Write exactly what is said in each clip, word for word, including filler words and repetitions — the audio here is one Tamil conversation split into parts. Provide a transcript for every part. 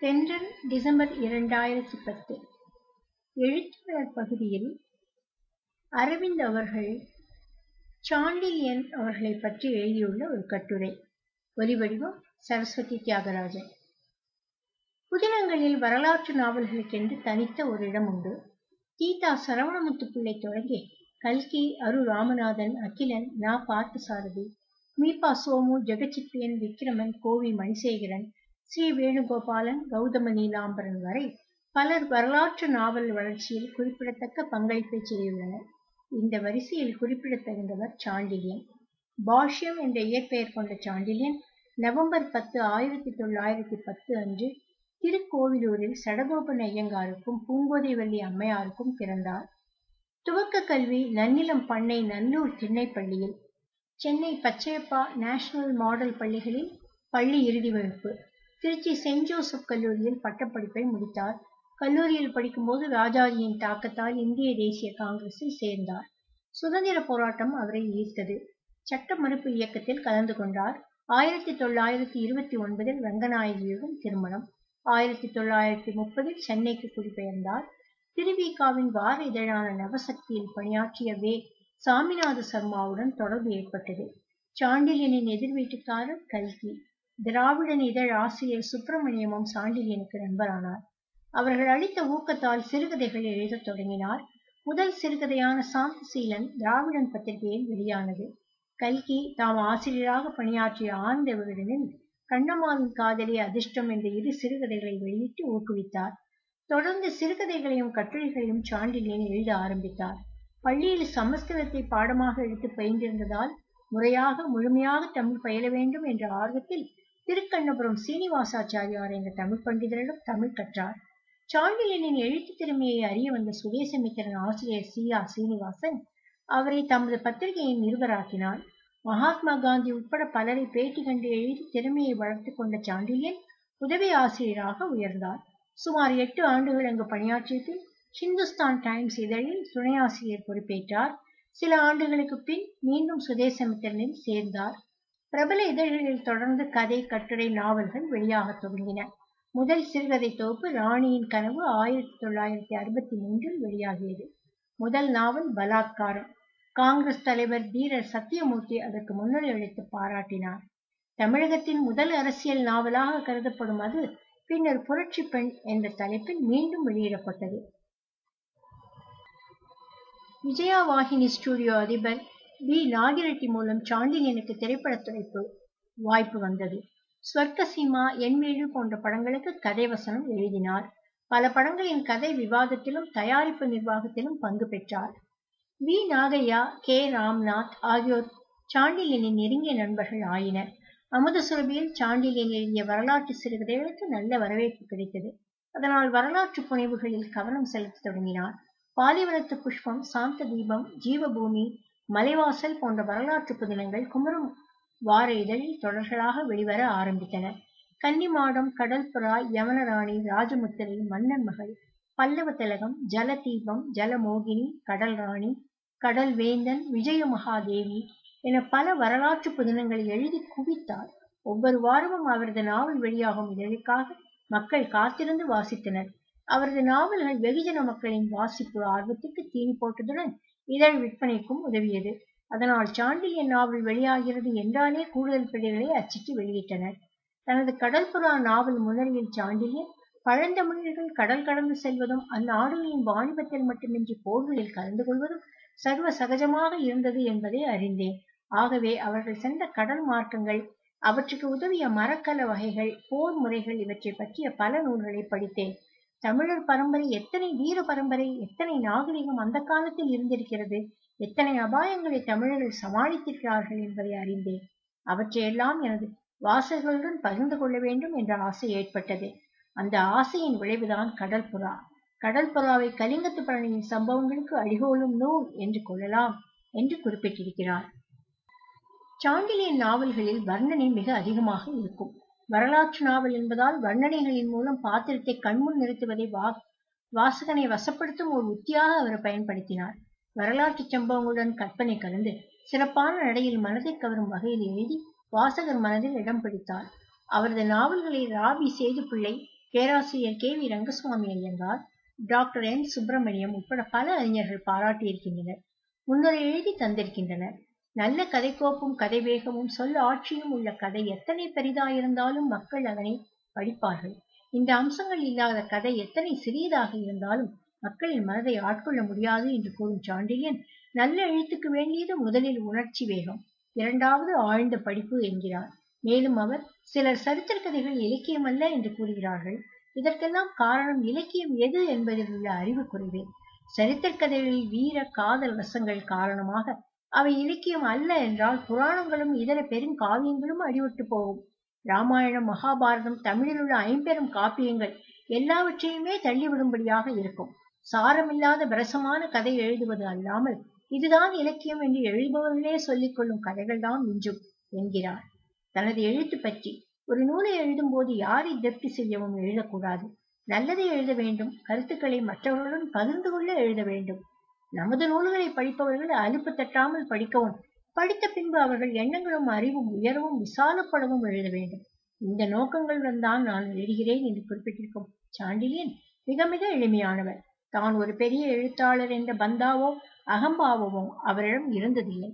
தென்றல் டிசம்பர் இரண்டாயிரத்தி பத்து. எழுத்தாளர் பகுதியில் அரவிந்த் அவர்கள் சாண்டில்யன் அவர்களை பற்றி எழுதியுள்ள ஒரு கட்டுரை. ஒலிவடிவம் சரஸ்வதி தியாகராஜன். புதினங்களில் வரலாற்று நாவல்களுக்கென்று தனித்த ஒரு இடம் உண்டு. கீதா சரவணமுத்து பிள்ளை தொடங்கி கல்கி, அரு ராமநாதன், அகிலன், நா பார்த்தசாரதி, மீபா சோமு, ஜெகச்சிப்பியன், விக்ரமன், கோவி மணிசேகரன், ஸ்ரீ வேணுகோபாலன், கௌதம நீலாம்பரன் வரை பலர் வரலாற்று நாவல் வளர்ச்சியில் குறிப்பிடத்தக்க பங்களிப்பை செய்துள்ளனர். இந்த வரிசையில் குறிப்பிடத்தகுந்தவர் சாண்டில்யன். பாஷ்யம் என்ற இயற்பெயர் கொண்ட சாண்டில்யன் நவம்பர் பத்து ஆயிரத்தி தொள்ளாயிரத்தி பத்து அன்று திருக்கோவிலூரில் சடகோபன் ஐயங்காருக்கும் பூங்கோதைவல்லி அம்மையாருக்கும் பிறந்தார். துவக்க கல்வி நன்னிலம் பண்ணை நல்லூர் திண்ணைப்பள்ளியில், சென்னை பச்சையப்பா நேஷனல் மாடல் பள்ளிகளில் பள்ளி இறுதி வகுப்பு, திருச்சி செயின்ட் ஜோசப் கல்லூரியில் பட்டப்படிப்பை முடித்தார். கல்லூரியில் படிக்கும்போது ராஜாஜியின் தாக்கத்தால் இந்திய தேசிய காங்கிரஸில் சேர்ந்தார். சுதந்திர போராட்டம் அவரை ஈர்த்தது. சட்ட மறுப்பு இயக்கத்தில் கலந்து கொண்டார். ஆயிரத்தி தொள்ளாயிரத்தி இருபத்தி ஒன்பதில் ரங்கநாயகியுடன் திருமணம். ஆயிரத்தி தொள்ளாயிரத்தி முப்பதில் சென்னைக்கு குடிபெயர்ந்தார். திருவிகாவின் வார இதழான நவசக்தியில் பணியாற்றிய வே சாமிநாத சர்மாவுடன் தொடர்பு ஏற்பட்டது. சாண்டில்யனின் எதிர் வீட்டுக்காரர் கல்கி. திராவிடன் இதழ் ஆசிரியர் சுப்பிரமணியமும் சாண்டில்யனுக்கு நண்பரானார். அவர்கள் அளித்த ஊக்கத்தால் சிறுகதைகள் எழுதத் தொடங்கினார். முதல் சிறுகதையான சாந்தசீலன் திராவிடன் பத்திரிகையில் வெளியானது. கல்கி தாம் ஆசிரியராக பணியாற்றிய ஆனந்த விகடனில் கண்ணம்மாவின் காதலி, அதிர்ஷ்டம் என்ற இரு சிறுகதைகளை வெளியிட்டு ஊக்குவித்தார். தொடர்ந்து சிறுகதைகளையும் கட்டுரைகளையும் சாண்டில்யன் எழுத ஆரம்பித்தார். பள்ளியில் சமஸ்கிருதத்தை பாடமாக எடுத்து பயின்றிருந்ததால் முறையாக முழுமையாக தமிழ் பயில வேண்டும் என்ற ஆர்வத்தில் திருக்கண்ணபுரம் சீனிவாசாச்சாரியார் என்ற தமிழ் பண்டிதரிடம் தமிழ் கற்றார். சாண்டில்யனின் எழுத்து திறமையை அறிய வந்த சுதேசமித்திரன் ஆசிரியர் சி ஆர் சீனிவாசன் அவரை தமது பத்திரிகையின் நிருபராக்கினார். மகாத்மா காந்தி உட்பட பலரை பேட்டி கண்டு எழுதி திறமையை வளர்த்து கொண்ட சாண்டில்யன் உதவி ஆசிரியராக உயர்ந்தார். சுமார் எட்டு ஆண்டுகள் அங்கு பணியாற்றிய ஹிந்துஸ்தான் டைம்ஸ் இதழில் துணை ஆசிரியர் பொறுப்பேற்றார். சில ஆண்டுகளுக்கு பின் மீண்டும் சுதேசமித்திரனில் சேர்ந்தார். பிரபல இதழ்களில் தொடர்ந்து கதை, கட்டுரை, நாவல்கள் வெளியாக துவங்கின. முதல் சிறுகதை தொகுப்பு ராணியின் கனவு ஆயிரத்தி தொள்ளாயிரத்தி அறுபத்தி மூன்றில் வெளியாகியது. முதல் நாவல் பலாத்காரம். காங்கிரஸ் தலைவர் தீரர் சத்தியமூர்த்தி அதற்கு முன்னுரை அளித்து பாராட்டினார். தமிழகத்தின் முதல் அரசியல் நாவலாக கருதப்படும் அது பின்னர் புரட்சி பெண் என்ற தலைப்பில் மீண்டும் வெளியிடப்பட்டது. விஜயா வாகினி ஸ்டுடியோ அதிபர் வி நாகிரெட்டி மூலம் சாண்டில்யனுக்கு திரைப்படத்துறைப்பு வாய்ப்பு வந்தது. ஸ்வர்க்க சீமா, என் வீடு போன்ற படங்களுக்கு கதை வசனம் எழுதினார். பல படங்களின் கதை விவாதத்திலும் தயாரிப்பு நிர்வாகத்திலும் பங்கு பெற்றார். வி நாகையா, கே ராம்நாத் ஆகியோர் சாண்டில்யனின் நெருங்கிய நண்பர்கள் ஆயினர். அமுதசுரபியில் சாண்டில்யன் எழுதிய வரலாற்று சிறுகதைகளுக்கு நல்ல வரவேற்பு கிடைத்தது. அதனால் வரலாற்று புனைவுகளில் கவனம் செலுத்த தொடங்கினார். பாலிவனத்து புஷ்பம், சாந்த தீபம், ஜீவபூமி, மலைவாசல் போன்ற வரலாற்று புதினங்கள் குமரும் வார இதழில் தொடர்களாக வெளிவர ஆரம்பித்தன. கன்னிமாடம், கடல்புறா, யவனராணி, ராஜமுத்திரை, மன்னன் மகள், பல்லவ திலகம், ஜல தீபம், ஜலமோகினி, கடல் ராணி, கடல் வேந்தன், விஜய மகாதேவி என பல வரலாற்று புதினங்களை எழுதி குவித்தார். ஒவ்வொரு வாரமும் அவரது நாவல் வெளியாகும் இதழுக்காக மக்கள் காத்திருந்து வாசித்தனர். அவரது நாவல்கள் வெகுஜன மக்களின் வாசிப்பு ஆர்வத்துக்கு தீனி போட்டதுடன் இதழ் விற்பனைக்கும் உதவியது. அதனால் சாண்டில்யன் நாவல் வெளியாகிறது என்றாலே கூடுதல் பிரதிகளை அச்சிட்டு வெளியிட்டனர். தனது கடல்புறா நாவல் முன்னணியில் சாண்டில்யன் பழந்தமிழர்கள் கடல் கடந்து செல்வதும் அந்நாடுகளின் வாணிபத்தில் மட்டுமின்றி போர்களில் கலந்து கொள்வதும் சர்வ சகஜமாக இருந்தது என்பதை அறிந்தேன். ஆகவே அவர்கள் சென்ற கடல் மார்க்கங்கள், அவற்றுக்கு உதவிய மரக்கல வகைகள், போர் முறைகள் இவற்றை பற்றிய பல நூல்களை படித்தேன். தமிழர் பரம்பரை எத்தனை வீர பரம்பரை, எத்தனை நாகரிகம் அந்த காலத்தில் இருந்திருக்கிறது, எத்தனை அபாயங்களை தமிழர்கள் சமாளித்திருக்கிறார்கள் என்பதை அறிந்தேன். அவற்றையெல்லாம் எனது வாசகர்களுடன் பகிர்ந்து கொள்ள வேண்டும் என்ற ஆசை ஏற்பட்டது. அந்த ஆசையின் விளைவுதான் கடல்புறா. கடல்புறாவை கலிங்கத்து பழனியின் சம்பவங்களுக்கு அடிகோலும் நூல் என்று கொள்ளலாம் என்று குறிப்பிட்டிருக்கிறார். சாண்டில்யன் நாவல்களில் வர்ணனை மிக அதிகமாக இருக்கும். வரலாற்று நாவல் என்பதால் வர்ணனைகளின் மூலம் பாத்திரத்தை கண்முன் நிறுத்துவதை வா வாசகனை வசப்படுத்தும் ஒரு உத்தியாக அவர் பயன்படுத்தினார். வரலாற்று சம்பவங்களுடன் கற்பனை கலந்து சிறப்பான நடையில் மனதை கவரும் வகையில் எழுதி வாசகர் மனதில் இடம் பிடித்தார். அவரது நாவல்களை ராபி சேதுப்பிள்ளை பேராசிரியர் K V Rangaswamy Iyengar, doctor N Subramaniam உட்பட பல அறிஞர்கள் பாராட்டியிருக்கின்றனர். முன்னுரை எழுதி தந்திருக்கின்றனர். நல்ல கதைக்கோப்பும் கதை வேகமும் சொல் ஆட்சியும் உள்ள கதை எத்தனை பெரிதாயிருந்தாலும் மக்கள் அதனை படிப்பார்கள். இந்த அம்சங்கள் இல்லாத கதை எத்தனை சிறியதாக இருந்தாலும் மக்களின் மனதை ஆட்கொள்ள முடியாது என்று கூறும் சாண்டில்யன், நல்ல எழுத்துக்கு வேண்டியது முதலில் உணர்ச்சி வேகம், இரண்டாவது ஆழ்ந்த படிப்பு என்கிறார். மேலும் அவர், சிலர் சரித்திர கதைகள் இலக்கியம் அல்ல என்று கூறுகிறார்கள். இதற்கெல்லாம் காரணம் இலக்கியம் எது என்பதில் உள்ள அறிவு குறைவே. சரித்திர கதைகளில் வீர காதல் ரசங்கள் காரணமாக அவை இலக்கியம் அல்ல என்றால் புராணங்களும் இதர பெரும் காவியங்களும் அடிபட்டு போகும். ராமாயணம், மகாபாரதம், தமிழில் உள்ள ஐம்பெரும் காப்பியங்கள் எல்லாவற்றையுமே தள்ளிவிடும்படியாக இருக்கும். சாரமில்லாத பிரசமான கதை எழுதுவது அல்லாமல் இதுதான் இலக்கியம் என்று எழுதுபவர்களே சொல்லிக் கொள்ளும் கதைகள் தான் மிஞ்சும் என்கிறார். தனது எழுத்து பற்றி, ஒரு நூலை எழுதும் போது யாரை திருப்தி செய்யவும் எழுதக்கூடாது. நல்லதை எழுத வேண்டும். கருத்துக்களை மற்றவர்களுடன் பகிர்ந்து கொள்ள எழுத வேண்டும். நமது நூல்களை படிப்பவர்கள் அலுப்பு தட்டாமல் படிக்கவும், படித்த பின்பு அவர்கள் எண்ணங்களும் அறிவும் உயரவும் விசாலப்படவும் எழுத வேண்டும். இந்த நோக்கங்களுடன் தான் நான் எழுதுகிறேன் என்று குறிப்பிட்டிருக்கும் சாண்டில்யன் மிக மிக எளிமையானவர். தான் ஒரு பெரிய எழுத்தாளர் என்ற பந்தாவோ அகம்பாவமோ அவரிடம் இருந்ததில்லை.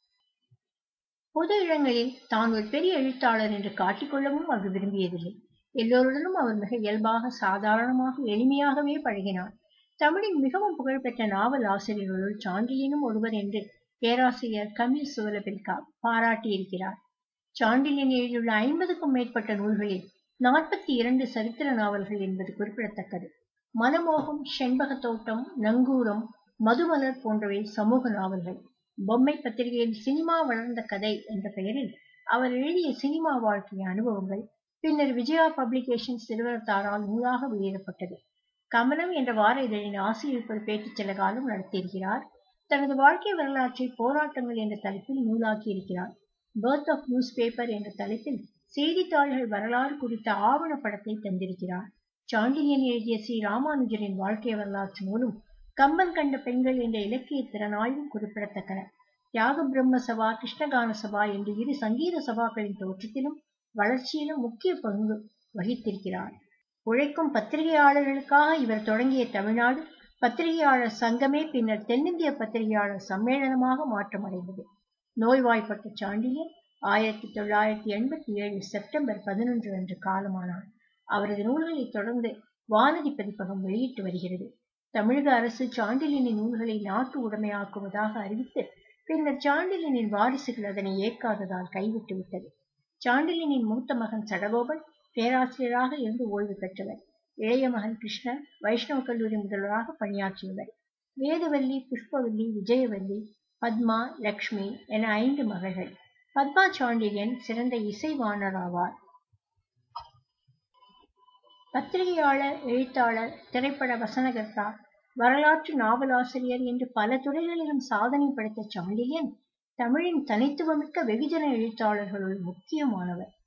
பொது இடங்களில் தான் ஒரு பெரிய எழுத்தாளர் என்று காட்டிக்கொள்ளவும் அவர் விரும்பியதில்லை. எல்லோருடனும் அவர் மிக இயல்பாக, சாதாரணமாக, எளிமையாகவே பழகினார். தமிழின் மிகவும் புகழ்பெற்ற நாவல் ஆசிரியர்களுள் சாண்டில்யனும் ஒருவர் என்று பேராசிரியர் கமில் சுவலபில்கா பாராட்டியிருக்கிறார். சாண்டில்யன் எழுதியுள்ள ஐம்பதுக்கும் மேற்பட்ட நூல்களில் நாற்பத்தி இரண்டு சரித்திர நாவல்கள் என்பது குறிப்பிடத்தக்கது. மனமோகம், செண்பக தோட்டம், நங்கூரம், மதுமலர் போன்றவை சமூக நாவல்கள். பொம்மை பத்திரிகையில் சினிமா வளர்ந்த கதை என்ற பெயரில் அவர் எழுதிய சினிமா வாழ்க்கை அனுபவங்கள் பின்னர் விஜயா பப்ளிகேஷன் சிறுவர்தாரால் நூலாக வெளியிடப்பட்டது. கமலம் என்ற வார இதழின் ஆசிரியர் பேட்டிச் சில காலம் நடத்தியிருக்கிறார். தனது வாழ்க்கை வரலாற்றை போராட்டங்கள் என்ற தலைப்பில் நூலாக்கி இருக்கிறார். பர்த் ஆஃப் நியூஸ் பேப்பர் என்ற தலைப்பில் செய்தித்தாள்கள் வரலாறு குறித்த ஆவண படத்தை தந்திருக்கிறார். சாண்டில்யன் எழுதிய ஸ்ரீ ராமானுஜரின் வாழ்க்கை வரலாற்று நூலும் கம்பன் கண்ட பெண்கள் என்ற இலக்கிய திறனாய்வும் குறிப்பிடத்தக்கன. தியாக பிரம்ம சபா, கிருஷ்ணகான சபா என்று இரு சங்கீத சபாக்களின் தோற்றத்திலும் வளர்ச்சியிலும் முக்கிய பங்கு வகித்திருக்கிறார். உழைக்கும் பத்திரிகையாளர்களுக்காக இவர் தொடங்கிய தமிழ்நாடு பத்திரிகையாளர் சங்கமே பின்னர் தென்னிந்திய பத்திரிகையாளர் சம்மேளனமாக மாற்றமடைந்தது. நோய்வாய்ப்பட்ட சாண்டில்யன் ஆயிரத்தி தொள்ளாயிரத்தி எண்பத்தி ஏழு செப்டம்பர் பதினொன்று அன்று காலமானார். அவரது நூல்களை தொடர்ந்து வானதி பதிப்பகம் வெளியிட்டு வருகிறது. தமிழக அரசு சாண்டில்யனின் நூல்களை நாட்டு உடைமையாக்குவதாக அறிவித்து பின்னர் சாண்டில்யனின் வாரிசுகள் அதனை ஏற்காததால் கைவிட்டு விட்டது. சாண்டில்யனின் மூத்த மகன் சடகோபன் பேராசிரியராக இருந்து ஓய்வு பெற்றவர். இளைய மகன் கிருஷ்ணன் வைஷ்ணவ கல்லூரி முதல்வராக பணியாற்றியவர். வேதவல்லி, புஷ்பவல்லி, விஜயவல்லி, பத்மா, லக்ஷ்மி என ஐந்து மகள்கள். பத்மா சாண்டில்யன் சிறந்த இசைவாணர் ஆவார். பத்திரிகையாளர், எழுத்தாளர், திரைப்பட வசனகர்த்தா, வரலாற்று நாவலாசிரியர் என்று பல துறைகளிலும் சாதனை படைத்த சாண்டில்யன் தமிழின் தனித்துவமிக்க வெகுஜன எழுத்தாளர்களுள் முக்கியமானவர்.